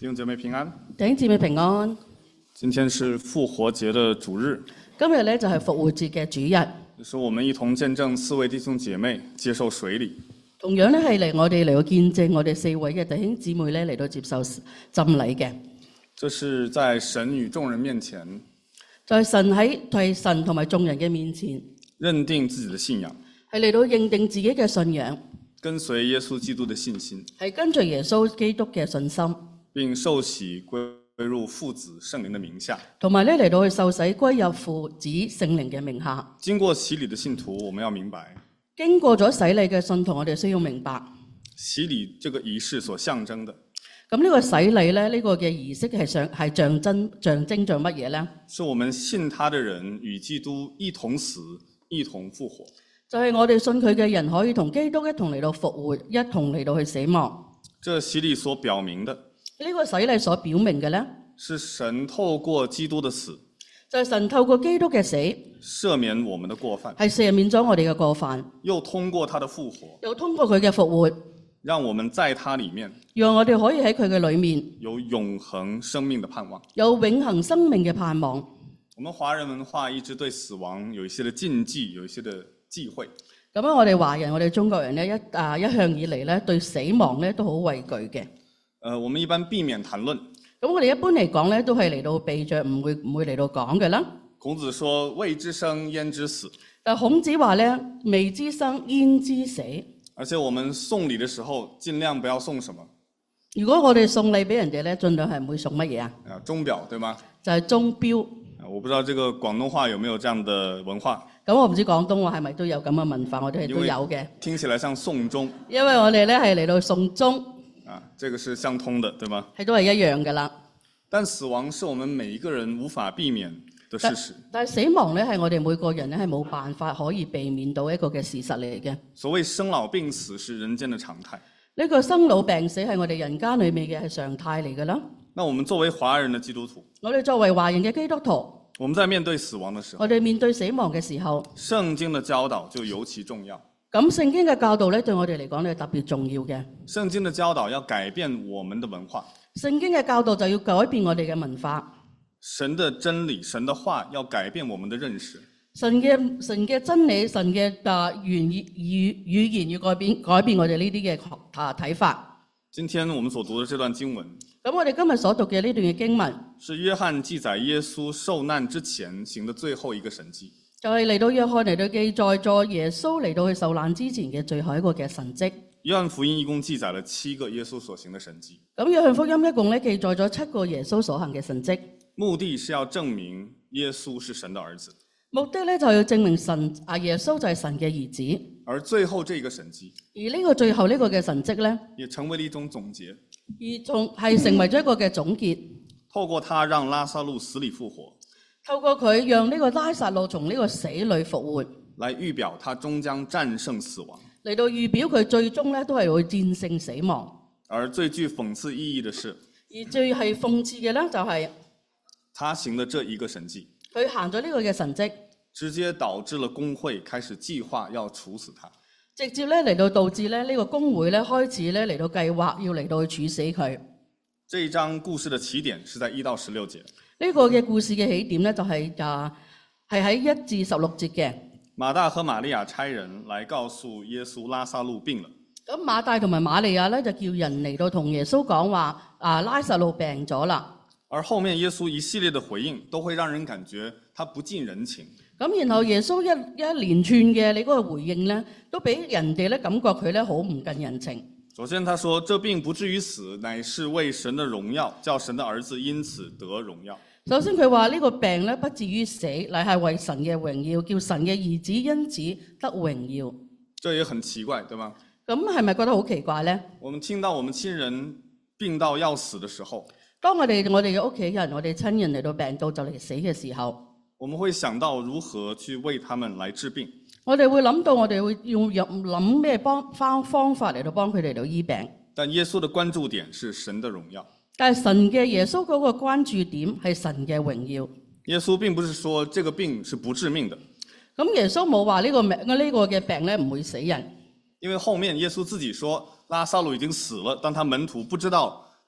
弟兄姐妹平安。 弟兄姊妹平安。 今天是復活節的主日， 今日咧就係復活節嘅主日， 就是我們一同見證4位弟兄姐妹接受水禮。 同樣咧係我哋嚟到見證我哋4位嘅弟兄姊妹咧嚟到接受浸禮嘅。 這是在神與眾人面前， 就係神同埋眾人嘅面前， 認定自己的信仰， 係嚟到認定自己嘅信仰， 跟隨耶穌基督的信心， 係跟隨耶穌基督嘅信心， 並受洗歸入父子聖靈的名下， 同埋咧嚟到去受洗歸入父子聖靈嘅名下。 經過洗禮的信徒，我們要明白， 經過咗洗禮嘅信徒，我哋需要明白洗禮這個儀式所象徵的， 咁呢個洗禮咧，呢個嘅儀式係象徵著乜嘢咧？ 是我們信他的人與基督一同死，一同復活。 就係我哋信佢嘅人可以同基督一同嚟到復活，一同嚟到去死亡。 這洗禮所表明的， 呢個洗禮所表明嘅咧， 是神透過基督的死， 就係神透過基督嘅死， 赦免我們的過犯， 係赦免咗我哋嘅過犯， 又通過他的復活， 又通過佢嘅復活， 讓我們在他裡面讓我哋可以喺佢嘅裏面有永恆生命的盼望， 有永恆生命嘅盼望。 我們華人文化一直對死亡有一些的禁忌，有一些的忌諱。 咁樣我哋華人、我哋中國人咧一向以嚟咧對死亡咧都好畏懼嘅。 我們一般避免談論。 咁我哋一般嚟講咧都係嚟到避着，唔會嚟到講嘅啦。 孔子說：未知生，焉知死？ 但孔子話咧：未知生，焉知死？ 而且我們送禮的時候，盡量不要送什麼。 如果我哋送禮俾人哋咧，盡量係唔會送乜嘢啊？ 鐘錶對嗎？ 就係鐘錶。 我不知道這個廣東話有沒有這樣的文化。 咁我唔知廣東話係咪都有咁嘅文化，我哋係都有嘅。 聽起來像送鐘。因為我哋咧係嚟到送鐘。 這個是相通的，對嗎？ 係都係一樣㗎啦。 但死亡是我們每一個人無法避免的事實。 但係死亡咧係我哋每個人咧係冇辦法可以避免到一個嘅事實嚟嘅。 所謂生老病死是人間的常態。 呢個生老病死係我哋人間裏面嘅係常態嚟㗎啦。 那我們作為華人的基督徒， 我哋作為華人嘅基督徒， 我們在面對死亡的時候， 我哋面對死亡嘅時候， 聖經的教導就尤其重要。 咁聖經嘅教導咧對我哋嚟講咧特別重要嘅。 聖經的教導要改變我們的文化。聖經嘅教導就要改變我哋嘅文化。 神的真理、神的話要改變我們的認識。 神嘅真理、神嘅語言要改變我哋呢啲嘅睇法。 今天我們所讀的這段經文， 咁我哋今日所讀嘅呢段嘅經文， 是約翰記載耶穌受難之前行的最後一個神蹟。 就係嚟到約翰嚟到記載咗耶穌嚟到去受難之前嘅最後一個嘅神蹟。 約翰福音一共記載了7個耶穌所行的神蹟。 咁約翰福音一共咧記載咗7個耶穌所行嘅神蹟。 目的是要證明耶穌是神的兒子。 目的咧就要證明耶穌就係神嘅兒子。 而最後這個神蹟， 而呢個最後呢個嘅神蹟咧， 也成為了一種總結。 係成為咗一個嘅總結。 透過他讓拉撒路死裡復活。 透過佢讓呢個拉撒路從呢個死裏復活， 來預表他終將戰勝死亡。 嚟到預表佢最終咧都係會戰勝死亡。 而最具諷刺意義的是， 而最係諷刺嘅咧就係他行的這一個神蹟， 佢行咗呢個嘅神蹟， 直接導致了公會開始計劃要處死他。 直接咧嚟到導致咧呢個公會咧開始咧嚟到計劃要嚟到去處死佢。 這一章故事的起點是在1到16節。 呢個嘅故事嘅起點咧就係喺1至16節嘅。 馬大和瑪利亞差人來告訴耶穌拉撒路病了。 咁馬大同埋瑪利亞咧就叫人嚟到同耶穌講話，拉撒路病咗啦。 而後面耶穌一系列的回應都會讓人感覺他不近人情。 咁然後耶穌一連串嘅你嗰個回應咧，都俾人哋咧感覺佢咧好唔近人情。 首先，他說：這病不至於死，乃是為神的榮耀，叫神的兒子因此得榮耀。 首先佢話呢個病咧不至於死，乃係為神嘅榮耀，叫神嘅兒子因此得榮耀。 這也很奇怪，對嗎？ 咁係咪覺得好奇怪咧？ 我們聽到我們親人病到要死的時候， 當我哋嘅屋企人、我哋親人嚟到病到就嚟死嘅時候， 我們會想到如何去為他們來治病。 我哋會諗到我哋會要諗咩方法嚟到幫佢哋嚟到醫病。 但耶穌的關注點是神的榮耀。 但係神嘅耶穌嗰個關注點係神嘅榮耀。 耶穌並不是說這個病是不致命的。 咁耶穌冇話呢個嘅病咧唔會死人。 因為後面耶穌自己說拉撒路已經死了，但他門徒不知道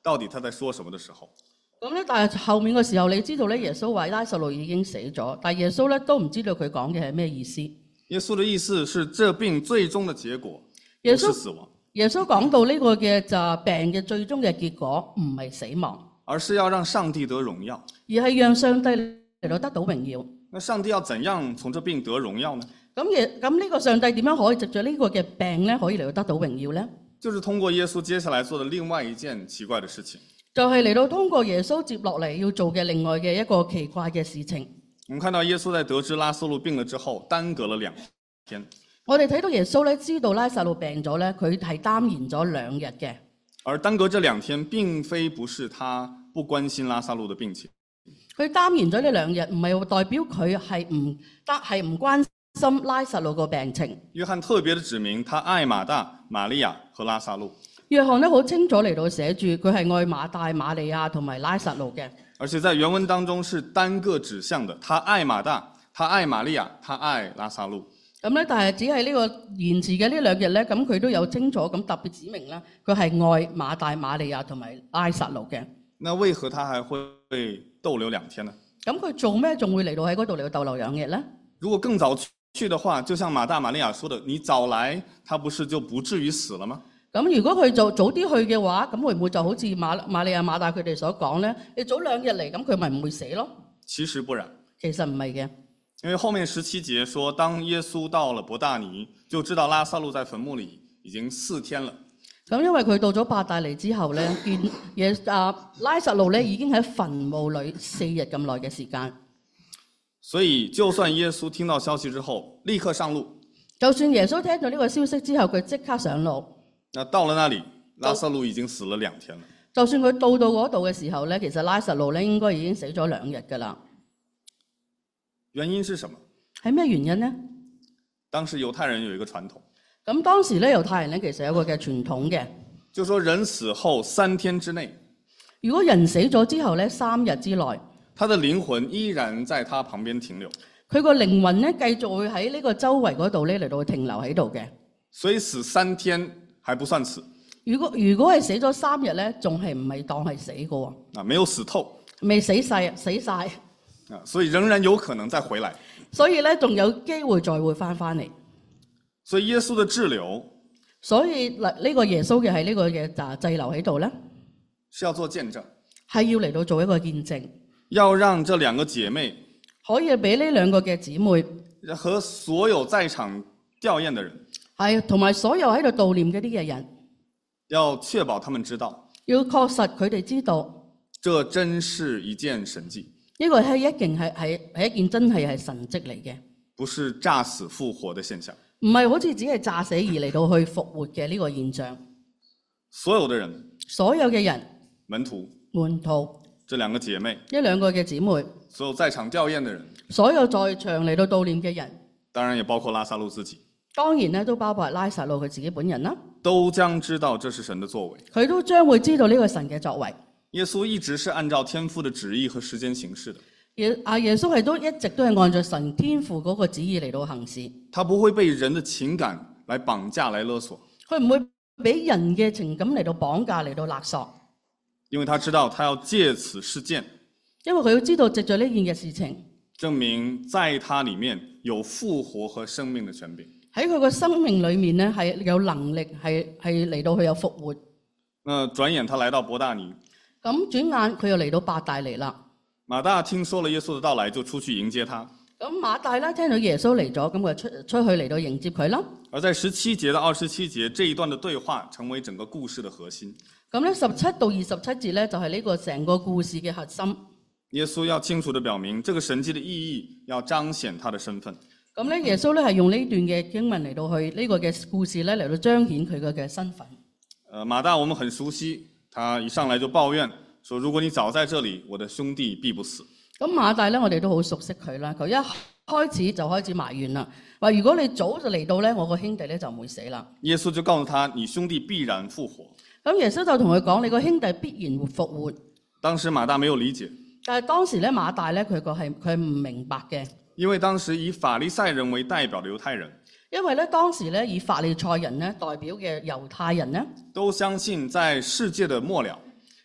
到底他在說什麼的時候， 咁咧，但係後面嘅時候，你知道咧，耶穌話拉撒路已經死咗，但係耶穌咧都唔知道佢講嘅係咩意思。 耶穌的意思是，這病最終的結果不是死亡。 耶穌講到呢個嘅就病嘅最終嘅結果唔係死亡， 而是要讓上帝得榮耀。 而係讓上帝嚟到得到榮耀。 那上帝要怎樣從這病得榮耀呢？ 咁呢個上帝點樣可以藉著呢個嘅病咧，可以嚟到得到榮耀咧？ 就是通過耶穌接下來做的另外一件奇怪的事情。 就係嚟到通過耶穌接落嚟要做嘅另外嘅一個奇怪嘅事情。 我們看到耶穌在得知拉撒路病了之後，耽擱了2天。 我哋睇到耶穌咧，知道拉撒路病咗咧，佢係耽延咗2日嘅。 而耽擱這2天，並非不是他不關心拉撒路的病情。 佢耽延咗呢2日，唔係代表佢係唔關心拉撒路個病情。 約翰特別的指明，他愛馬大、瑪利亞和拉撒路。 約翰咧好清楚嚟到寫住，佢係愛馬大、瑪利亞同埋拉撒路嘅。 而且在原文當中是單個指向的，他愛馬大，他愛瑪利亞，他愛拉撒路。 咁咧，但係只係呢個延遲嘅呢2日咧，咁佢都有清楚咁特別指明啦，佢係愛馬大、瑪利亞同埋拉撒路嘅。 那為何他還會逗留2天呢？ 咁佢做咩仲會嚟到喺嗰度嚟到逗留2日咧？ 如果更早去的話，就像馬大、瑪利亞說的，你早來，他不是就不至於死了嗎？ 咁如果佢就早啲去嘅話，咁會唔會就好似瑪利亞、馬大佢哋所講咧？你早2日嚟，咁佢咪唔會死咯？ 其實不然， 其實唔係嘅。 因為後面17節說，當耶穌到了伯大尼，就知道拉撒路在墳墓裡已經4天了。 咁因為佢到咗伯大尼之後咧，見拉撒路咧已經喺墳墓裡4日咁耐嘅時間。 所以就算耶穌聽到消息之後，立刻上路。 就算耶穌聽到呢個消息之後，佢即刻上路。 那到了那裡，拉撒路已經死了2天了。 就算佢到嗰度嘅時候咧，其實拉撒路咧應該已經死咗2日㗎啦。 原因是什麼？ 係咩原因呢？ 當時猶太人有一個傳統。 咁當時咧猶太人咧其實有個嘅傳統嘅， 就說人死後3天之內， 如果人死咗之後咧3日之內， 他的靈魂依然在他旁邊停留。 佢個靈魂咧繼續會喺呢個周圍嗰度咧嚟到停留喺度嘅。 所以死3天還不算死。 如果係死咗3日咧，仲係唔係當係死嘅喎？ 啊，沒有死透。 未死晒。 啊，所以仍然有可能再回來。 所以咧，仲有機會再會翻嚟。 所以耶穌的滯留， 所以呢個耶穌嘅係呢個嘅滯留喺度咧， 是要做見證， 係要嚟到做一個見證， 要讓這2個姐妹可以俾呢2個嘅姊妹和所有在場弔唁的人， 係同埋所有喺度悼念嗰啲嘅人， 要確保他們知道， 要確實佢哋知道， 這真是一件神蹟。 呢個係一件真係神蹟嚟嘅， 不是詐死復活的現象， 唔係好似只係詐死而嚟到去復活嘅呢個現象。 所有的人， 所有嘅人， 門徒，這2個姐妹， 呢2個嘅姊妹， 所有在場弔唁的人， 所有在場嚟到悼念嘅人， 當然也包括拉撒路自己， 當然咧都包括拉撒路佢自己本人啦， 都將知道這是神的作為， 佢都將會知道呢個神嘅作為。 耶穌一直是按照天父的旨意和時間行事的。 耶穌係一直都係按照神天父嗰個旨意嚟到行事。 他不會被人的情感來綁架、來勒索。 佢唔會俾人嘅情感嚟到綁架、嚟到勒索。 因為他知道，他要借此事件， 因為佢要知道藉著呢件嘅事情， 證明在他裡面有復活和生命的權柄。 喺佢個生命裡面咧係有能力係嚟到佢有復活。 轉眼他來到伯大尼。 咁轉眼佢又嚟到伯大尼啦。 馬大聽說了耶穌的到來，就出去迎接他。 咁馬大咧聽到耶穌嚟咗，咁佢出去嚟到迎接佢啦。 而在17節到27節這一段的對話，成為整個故事的核心。 咁咧17到27節咧就係呢個成個故事嘅核心。 耶穌要清楚地表明，這個神蹟的意義要彰顯他的身份。 咁咧耶穌咧係用呢段嘅經文嚟到去呢個嘅故事咧嚟到彰顯佢嘅身份。 馬大我們很熟悉，他一上來就抱怨說，如果你早在這裡，我的兄弟必不死。 咁馬大咧，我哋都好熟悉佢啦。佢一開始就開始埋怨啦，話如果你早就嚟到咧，我個兄弟咧就唔會死啦。 耶穌就告訴他，你兄弟必然復活。 咁耶穌就同佢講，你個兄弟必然會復活。 當時馬大沒有理解， 但係當時咧馬大咧佢係唔明白嘅， 因為當時以法利賽人為代表的猶太人， 因為咧當時咧以法利賽人咧代表嘅猶太人咧， 都相信在世界的末了，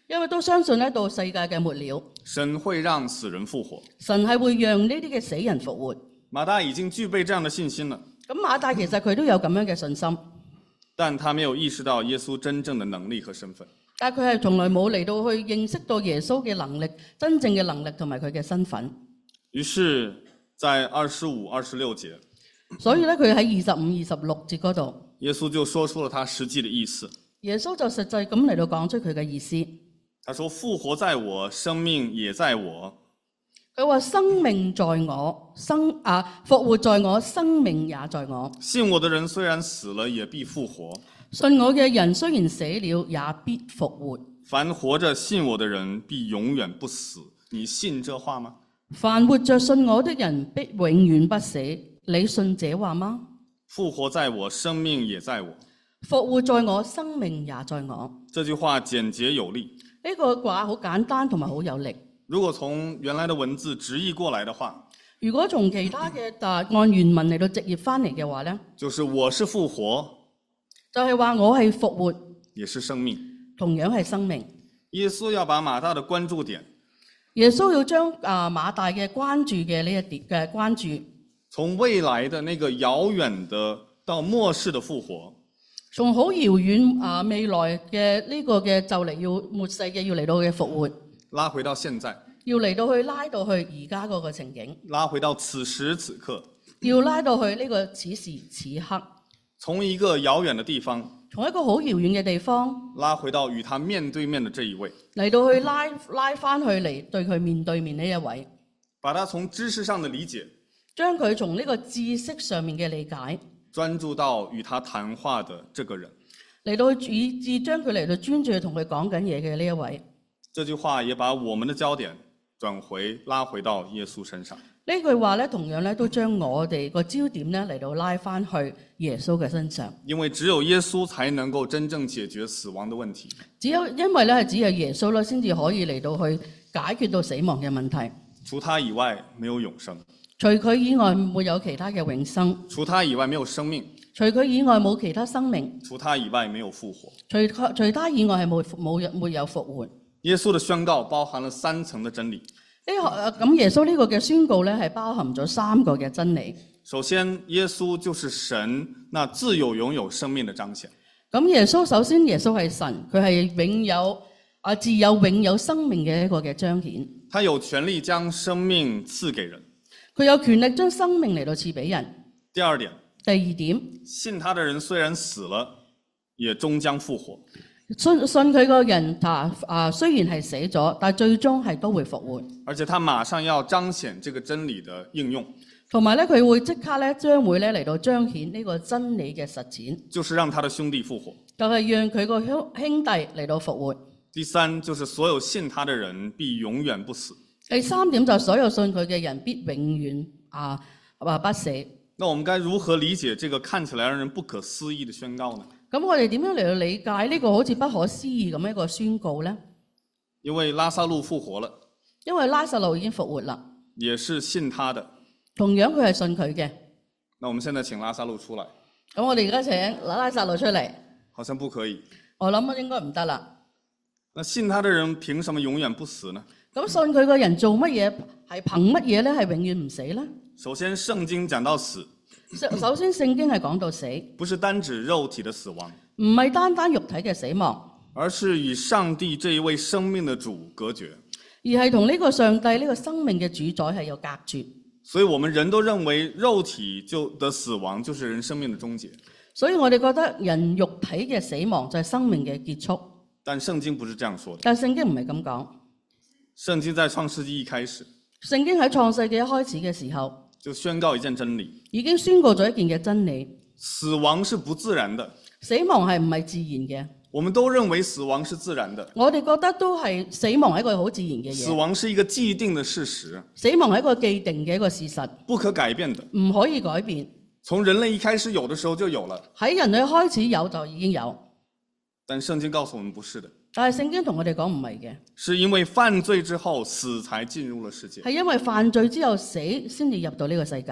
因為都相信咧到世界嘅末了， 神會讓死人復活。 神係會讓呢啲嘅死人復活。 馬大已經具備這樣的信心了， 咁馬大其實佢都有咁樣嘅信心， 但他沒有意識到耶穌真正的能力和身份。 但係佢係從來冇嚟到去認識到耶穌嘅能力、真正嘅能力同埋佢嘅身份。 於是，在25、26節， 所以咧佢喺25、26節嗰度， 耶穌就說出了他實際的意思。 耶穌就實際咁嚟到講出佢嘅意思。 他說：復活在我，生命也在我。 佢話生命在我，復活在我，生命也在我。 信我的人雖然死了，也必復活。 信我嘅人雖然死了，也必復活。 凡活着信我的人，必永遠不死。你信這話嗎？ 凡活着信我的人，必永遠不死。你信這話嗎？ 復活在我，生命也在我。 復活在我，生命也在我。 這句話簡潔有力。 呢個話好簡單同埋好有力。 如果從原來的文字直譯過來的話， 如果從其他嘅按原文嚟到直譯翻嚟嘅話呢， 就是我是復活， 就係話我係復活， 也是生命， 同樣係生命。 耶穌要把馬大的關注點， 耶穌要將馬大嘅關注嘅呢一點嘅關注， 從未來的那個遙遠的到末世的復活， 從好遙遠未來嘅呢個嘅就嚟要末世嘅要嚟到嘅復活， 拉回到現在， 要嚟到去拉到去而家嗰個情景， 拉回到此時此刻， 要拉到去呢個此時此刻， 從一個遙遠的地方， 從一個好遙遠嘅地方拉回到與他面對面的這一位， 嚟到去拉翻去嚟對佢面對面呢一位， 把他從知識上的理解， 將佢從呢個知識上面嘅理解， 專注到與他談話的這個人， 嚟到以至將佢嚟到專注同佢講緊嘢嘅呢一位。 這句話也把我們的焦點拉回到耶穌身上。 呢句話咧，同樣咧都將我哋個焦點咧嚟到拉翻去耶穌嘅身上。 因為只有耶穌才能夠真正解決死亡的問題。 因為咧只有耶穌咧先至可以嚟到去解決到死亡嘅問題。 除他以外沒有永生。 除佢以外沒有其他嘅永生。 除他以外沒有生命。 除佢以外冇其他生命。 除他以外沒有復活。 除他以外係沒有復活。 耶穌的宣告包含了3層的真理。 咁耶穌呢個嘅宣告咧係包含咗3個嘅真理。 首先，耶穌就是神那自有永有生命的彰顯。 咁首先耶穌係神，佢係自有永有生命嘅一個嘅彰顯。 他有權利將生命賜給人。 佢有權力將生命嚟到賜俾人。 第二點。 第二點。 信他的人雖然死了，也終將復活。 信佢個人雖然係死咗，但最終係都會復活。 而且他馬上要彰顯這個真理的應用。 同埋咧，佢會即刻咧將會咧嚟到彰顯呢個真理嘅實踐。 就是讓他的兄弟復活。 就係讓佢個兄弟嚟到復活。 第三，就是所有信他的人必永遠不死。 第3點就係所有信佢嘅人必永遠不死。 那我們該如何理解這個看起來讓人不可思議的宣告呢？ 咁我哋點樣嚟到理解呢個好似不可思議咁一個宣告呢？ 因為拉撒路復活了。 因為拉撒路已經復活啦。 也是信他的。 同樣佢係信佢嘅。 那我們現在請拉撒路出來。 咁我哋而家請拉撒路出嚟。 好像不可以。 我諗應該唔得啦。 那信他的人憑什麼永遠不死呢？ 咁信佢個人做乜嘢？係憑乜嘢咧？係永遠唔死咧？ 首先，聖經講到死。 首先，聖經係講到死， 不是單指肉體的死亡， 唔係單單肉體嘅死亡， 而是與上帝這一位生命的主隔絕， 而係同呢個上帝呢個生命嘅主宰係有隔絕。 所以我們人都認為肉體的死亡就是人生命的終結。 所以我哋覺得人肉體嘅死亡就係生命嘅結束。 但聖經不是這樣說的。 但聖經唔係咁講。 聖經在創世紀一開始， 聖經喺創世紀一開始嘅時候， 就宣告一件真理， 已經宣告咗一件嘅真理： 死亡是不自然的。 死亡係唔係自然嘅？ 我們都認為死亡是自然的。 我哋覺得都係死亡係一個好自然嘅嘢。 死亡是一個既定的事實。 死亡係一個既定嘅一個事實， 不可改變的， 唔可以改變。 從人類一開始有的時候就有了。 喺人類開始有就已經有。 但聖經告訴我們不是的。 但係聖經同我哋講唔係嘅。 是因為犯罪之後死才進入了世界。 係因為犯罪之後死先至入到呢個世界。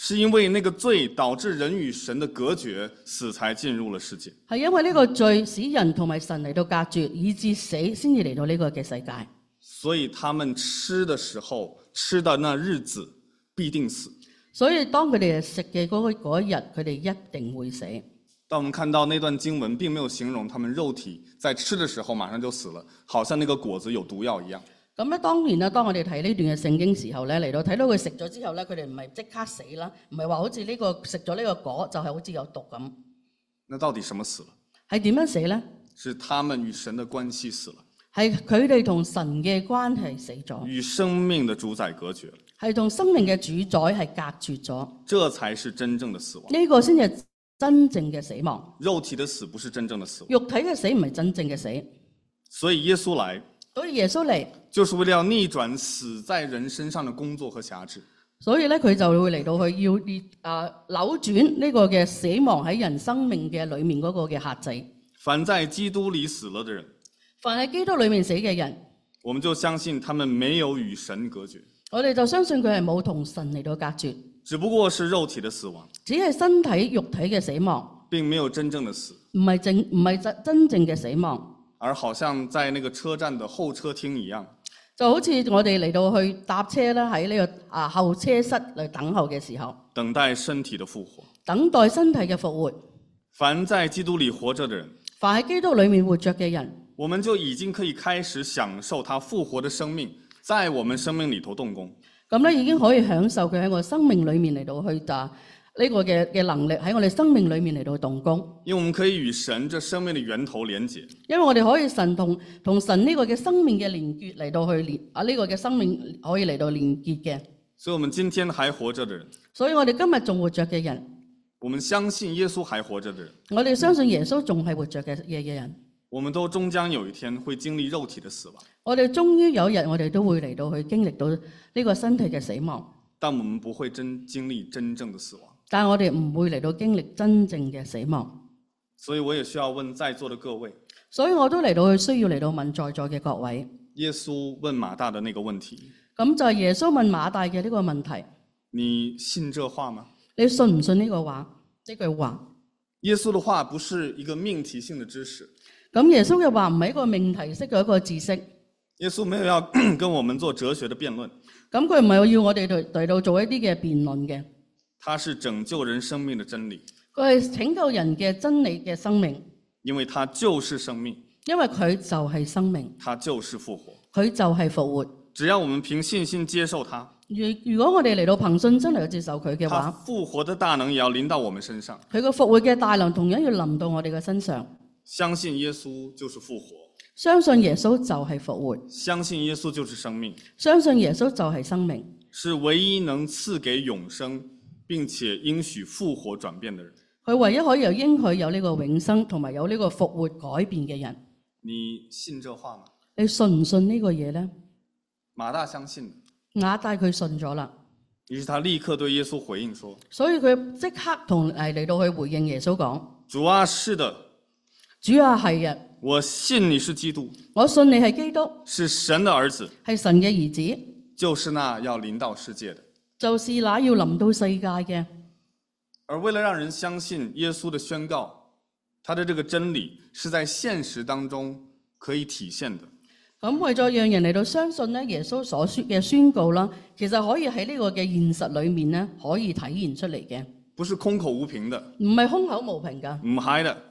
是因為那個罪導致人與神的隔絕，死才進入了世界。 係因為呢個罪使人同埋神嚟到隔絕，以致死先至嚟到呢個嘅世界。 所以他們吃的時候，吃的那日子必定死。 所以當佢哋食嘅嗰一日，佢哋一定會死。 但我們看到那段經文並沒有形容他們肉體在吃的時候馬上就死了，好像那個果子有毒藥一樣。 咁咧當然啦，當我哋睇呢段嘅聖經時候咧，嚟到睇到佢食咗之後咧，佢哋唔係即刻死啦，唔係話好似呢個食咗呢個果就係好似有毒咁。 那到底什麼死了？ 係點樣死咧？ 是他們與神的關係死了， 係佢哋同神嘅關係死咗， 與生命的主宰隔絕了， 係同生命嘅主宰係隔絕咗。 這才是真正的死亡。 呢個先係真正嘅死亡。 肉體的死不是真正的死亡。 肉體嘅死唔係真正嘅死。 所以耶穌來， 所以耶穌嚟， 就是為了要逆轉死在人身上的工作和轄制。 所以咧佢就會嚟到去要扭轉呢個嘅死亡喺人生命嘅裏面嗰個嘅限制。 凡在基督裏死了的人， 凡喺基督裏面死嘅人， 我們就相信他們沒有與神隔絕， 我哋就相信佢係冇同神嚟到隔絕， 只不過是肉體的死亡， 只係身體肉體嘅死亡， 並沒有真正的死， 唔係真正嘅死亡， 而好像在那個車站的候車廳一樣， 就好似我哋嚟到去搭車啦，喺呢個候車室嚟等候嘅時候， 等待身體的復活。 等待身體嘅復活。 凡在基督裏活着的人， 凡喺基督裏面活着嘅人， 我們就已經可以開始享受他復活的生命，在我們生命裏頭動工。 咁咧已經可以享受佢喺我生命裏面嚟到去呢個嘅能力喺我哋生命裏面嚟到動工。 因為我們可以與神這生命的源頭連結， 因為我哋可以同神呢個嘅生命嘅連結嚟到去呢個嘅生命可以嚟到連結嘅。 所以我們今天還活着的人， 所以我哋今日仲活着嘅人， 我們相信耶穌還活着的人， 我哋相信耶穌仲係活着嘅人， 我們都終將有一天會經歷肉體的死亡， 我哋終於有一日我哋都會嚟到去經歷到呢個身體嘅死亡， 但我們不會經歷真正的死亡。 但係我哋唔會嚟到經歷真正嘅死亡。 所以我也需要問在座的各位， 所以我都嚟到去需要嚟到問在座嘅各位。 耶穌問馬大的那個問題， 咁就係耶穌問馬大嘅呢個問題， 你信這話嗎？ 你信唔信呢個話？呢句話？ 耶穌的話不是一個命題性的知識， 咁耶穌嘅話唔係一個命題式嘅一個知識。 耶穌沒有要跟我們做哲學的辯論， 咁佢唔係要我哋嚟到做一啲嘅辯論嘅。 他是拯救人生命的真理， 佢係拯救人嘅真理嘅生命， 因為他就是生命， 因為佢就係生命， 他就是復活。 佢就係復活。 只要我們憑信心接受他， 如果我哋嚟到憑信真嚟接受佢嘅他話， 復活的大能也要臨到我們身上。 佢個復活嘅大能同樣要臨到我哋嘅身上。 相信耶穌就是復活， 相信耶穌就係復活， 相信耶穌就是生命， 相信耶穌就係生命， 是唯一能賜給永生並且應許復活轉變的人。 佢唯一可以有應許有呢個永生同埋有呢個復活改變嘅人。 你信這話嗎？ 你信唔信呢個嘢呢？ 馬大相信， 馬大佢信咗啦， 於是他立刻對耶穌回應說： 所以佢即刻嚟到去回應耶穌講： 主啊，是的， 主啊，係嘅， 我信你是基督， 我信你係基督， 是神的兒子， 係神嘅兒子， 就是那要臨到世界的。 就是那要臨到世界嘅。 而為了讓人相信耶穌的宣告，他的這個真理是在現實當中可以體現的。 咁為咗讓人嚟到相信咧，耶穌所說嘅宣告啦，其實可以喺呢個嘅現實裏面咧，可以體現出嚟嘅， 不是空口無憑的， 唔係空口無憑噶， 唔係的。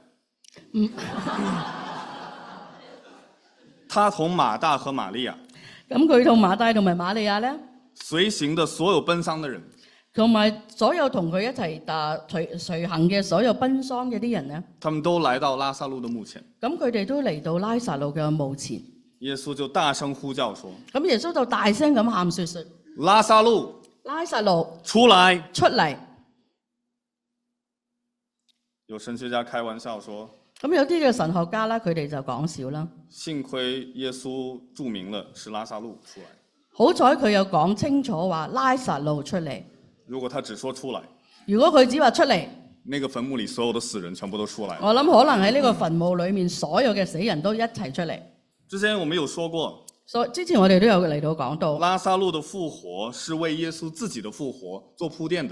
他同馬大和瑪利亞， 咁佢同馬大同埋瑪利亞咧， 隨行的所有奔喪的人， 同埋所有同佢一齊隨行嘅所有奔喪嘅啲人咧， 他們都來到拉撒路的墓前， 咁佢哋都嚟到拉撒路嘅墓前， 耶穌就大聲呼叫說： 咁耶穌就大聲咁喊說： 拉撒路， 拉撒路出來！ 出嚟！ 有神學家開玩笑說： 咁有啲嘅神學家啦，佢哋就講笑啦。 幸虧耶穌註明了是拉撒路出來。 好彩佢有講清楚話拉撒路出嚟。 如果他只說出來， 如果佢只話出嚟， 那個墳墓裏所有的死人全部都出來了。 我諗可能喺呢個墳墓裏面所有嘅死人都一齊出嚟。 之前我們有說過， 之前我哋都有嚟到講到， 拉撒路的復活是為耶穌自己的復活做鋪墊的。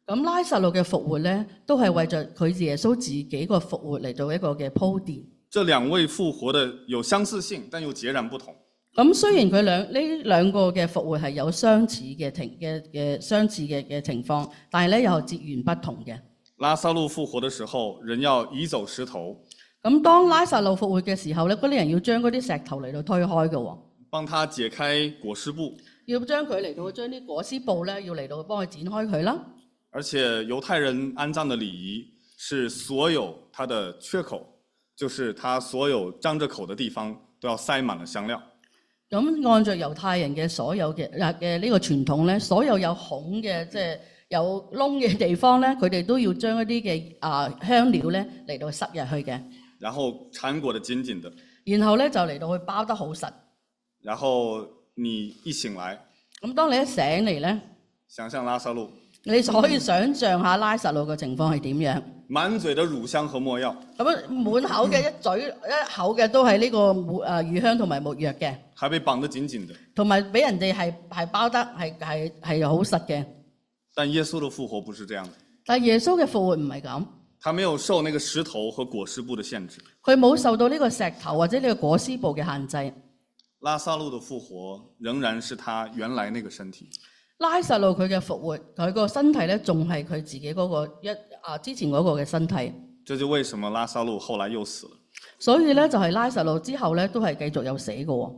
咁拉撒路嘅復活咧，都係為着佢耶穌自己個復活嚟做一個嘅鋪墊。 這兩位復活的有相似性，但又截然不同。 咁雖然佢呢兩個嘅復活係有相似嘅情況，但係咧又截然不同嘅。 拉撒路復活的時候，人要移走石頭。 咁當拉撒路復活嘅時候咧，嗰啲人要將嗰啲石頭嚟到推開嘅喎， 幫他解開裹屍布。 要將佢嚟到將啲裹屍布咧，要嚟到幫佢剪開佢啦。 而且猶太人安葬的禮儀是所有他的缺口，就是他所有張着口的地方都要塞滿了香料。 咁按照猶太人嘅所有嘅呢個傳統咧，所有有孔嘅即係有窿嘅地方咧，佢哋都要將一啲嘅香料咧嚟到塞入去嘅。 然後纏裹得緊緊的。 然後咧就嚟到去包得好實。 然後你一醒來， 咁當你一醒嚟咧， 想象拉撒路， 你就可以想像下拉撒路嘅情況係點樣。 滿嘴的乳香和沒藥。 咁樣滿口嘅一口嘅都係呢個乳香同埋沒藥嘅， 還被綁得緊緊的。 同埋俾人哋係包得係好實嘅。 但耶穌的復活不是這樣的。 但係耶穌嘅復活唔係咁。 他沒有受那個石頭和裹屍布的限制。 佢冇受到呢個石頭或者呢個裹屍布嘅限制。 拉撒路的復活仍然是他原來那個身體。 拉撒路佢嘅復活，佢個身體咧仲係佢自己嗰個之前嗰個嘅身體。 這就為什麼拉撒路後來又死了。 所以咧就係拉撒路之後咧都係繼續有死嘅喎。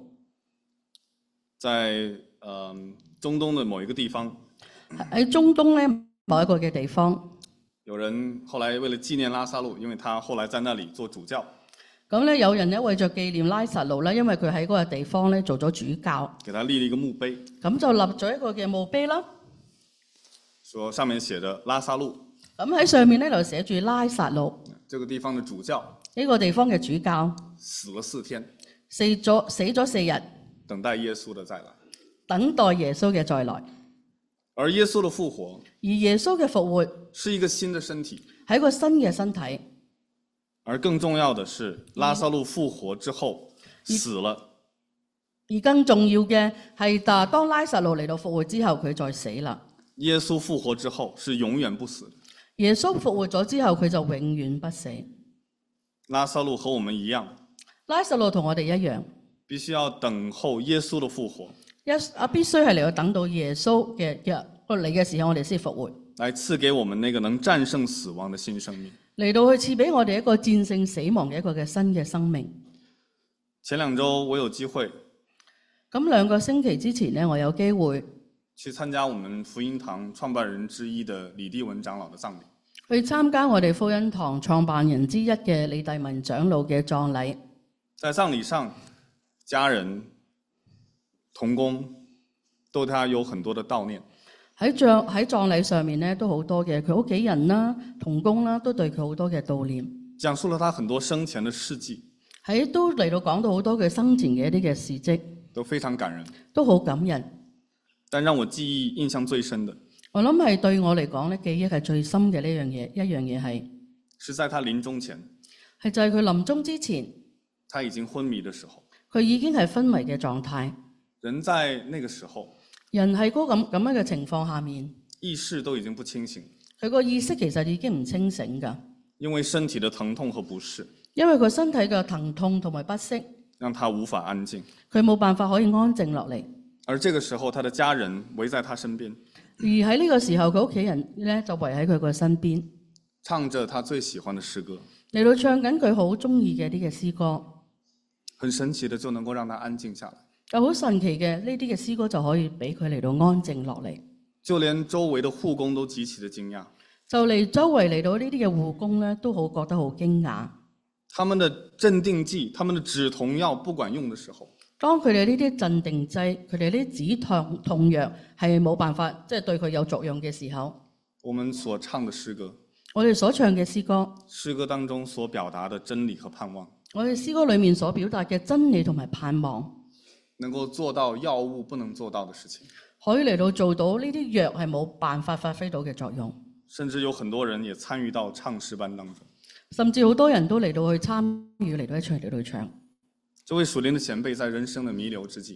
在中東的某一個地方。 喺中東咧某一個嘅地方。 有人後來為了紀念拉撒路，因為他後來在那裡做主教。 咁咧有人咧為咗紀念拉撒路咧，因為佢喺嗰個地方咧做咗主教， 給他立了一個墓碑。 咁就立咗一個嘅墓碑啦。 說上面寫着拉撒路。 咁喺上面咧就寫住拉撒路。 這個地方的主教。 呢個地方嘅主教。 死了4天。 死咗4日。 等待耶穌的再來。 等待耶穌嘅再來。 而耶穌的復活， 而耶穌嘅復活是一個新的身體， 係一個新嘅身體。 而更重要的是，拉撒路復活之後死了。 而更重要嘅係，當拉撒路嚟到復活之後，佢再死啦。 耶穌復活之後是永遠不死的。 耶穌復活咗之後，佢就永遠不死。 拉撒路和我們一樣， 拉撒路同我哋一樣， 必須要等候耶穌的復活。 必須係嚟到等到耶穌嘅嚟嘅時候，我哋先復活， 來賜給我們那個能戰勝死亡的新生命。 嚟到去賜俾我哋一個戰勝死亡嘅一個嘅新嘅生命。 前2週我有機會， 咁2個星期之前呢，我有機會去參加我們福音堂創辦人之一的李弟文長老的葬禮。 去參加我哋福音堂創辦人之一嘅李弟文長老嘅葬禮。 在葬禮上，家人、同工對他有很多的悼念。 喺葬禮上面咧，都好多嘅佢屋企人啦、同工啦，都對佢好多嘅悼念。 講述了他很多生前的事蹟。 都嚟到講到好多佢生前嘅一啲嘅事蹟， 都非常感人， 都好感人。 但讓我記憶印象最深的， 我諗係對我嚟講咧，記憶係最深嘅呢樣嘢。一樣嘢係， 是在他臨終前， 係就係佢臨終之前， 他已經昏迷的時候， 佢已經係昏迷嘅狀態。 人在那個時候， 人喺嗰咁樣嘅情況下面， 意識都已經不清醒， 佢個意識其實已經唔清醒㗎， 因為身體的疼痛和不適， 因為佢身體嘅疼痛同埋不適， 讓他無法安靜， 佢冇辦法可以安靜落嚟。 而這個時候，他的家人圍在他身邊， 而喺呢個時候，佢屋企人咧就圍喺佢個身邊， 唱着他最喜歡的詩歌， 嚟到唱緊佢好中意嘅啲嘅詩歌。 很神奇的就能夠讓他安靜下來。 就好神奇嘅呢啲嘅詩歌就可以俾佢嚟到安靜落嚟。 就連周圍的護工都極其的驚訝， 就嚟周圍嚟到呢啲嘅護工咧，都好覺得好驚訝。 他們的鎮定劑、他們的止痛藥不管用的時候， 當佢哋呢啲鎮定劑、佢哋呢啲止痛藥係冇辦法即係對佢有作用嘅時候， 我們所唱的詩歌， 我哋所唱嘅詩歌， 詩歌當中所表達的真理和盼望， 我哋詩歌裏面所表達嘅真理同埋盼望， 能夠做到藥物不能做到的事情， 可以嚟到做到呢啲藥係冇辦法發揮到嘅作用。 甚至有很多人也參與到唱詩班當中， 甚至好多人都嚟到去參與，嚟到一齊嚟到去唱。 這位屬靈的前輩在人生的彌留之際，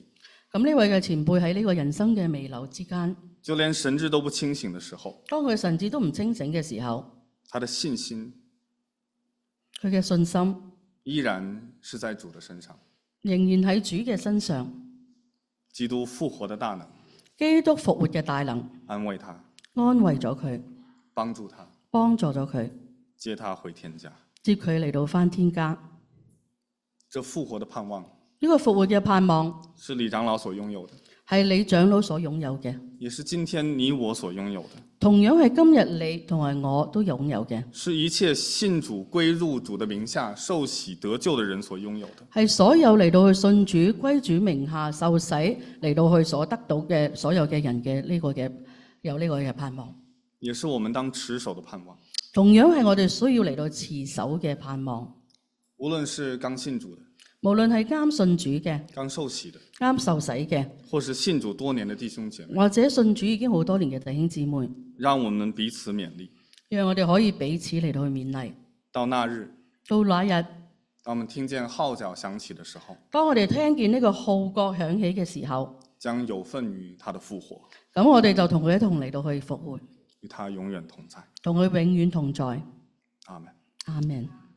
咁呢位嘅前輩喺呢個人生嘅彌留之間， 就連神志都不清醒的時候， 當佢神志都唔清醒嘅時候， 他的信心佢嘅信心依然是在主的身上。 仍然喺主嘅身上。 基督復活的大能基督復活嘅大能安慰他， 安慰咗佢， 幫助他， 幫助咗佢， 接他回天家。 接佢嚟到返天家。 這復活的盼望呢個復活嘅盼望是李長老所擁有的， 係你長老所擁有嘅， 也是今天你我所擁有的， 同樣係今日你同埋我都擁有嘅， 是一切信主歸入主的名下受洗得救的人所擁有的。 係所有嚟到去信主歸主名下受洗嚟到去所得到嘅所有嘅人嘅呢個嘅有呢個嘅盼望， 也是我們當持守的盼望。 同樣係我哋需要嚟到持守嘅盼望。 無論是剛信主的， 無論係啱信主嘅、 剛受洗的， 啱受洗嘅， 或是信主多年的弟兄姐妹， 或者信主已經好多年嘅弟兄姊妹， 讓我們彼此勉勵。 讓我哋可以彼此嚟到去勉勵。 到那日， 到那日， 當我們聽見號角響起的時候， 當我哋聽見呢個號角響起嘅時候， 將有份於他的復活， 咁我哋就同佢一同嚟到去復活， 與他永遠同在。 同佢永遠同在。 阿們。 阿們。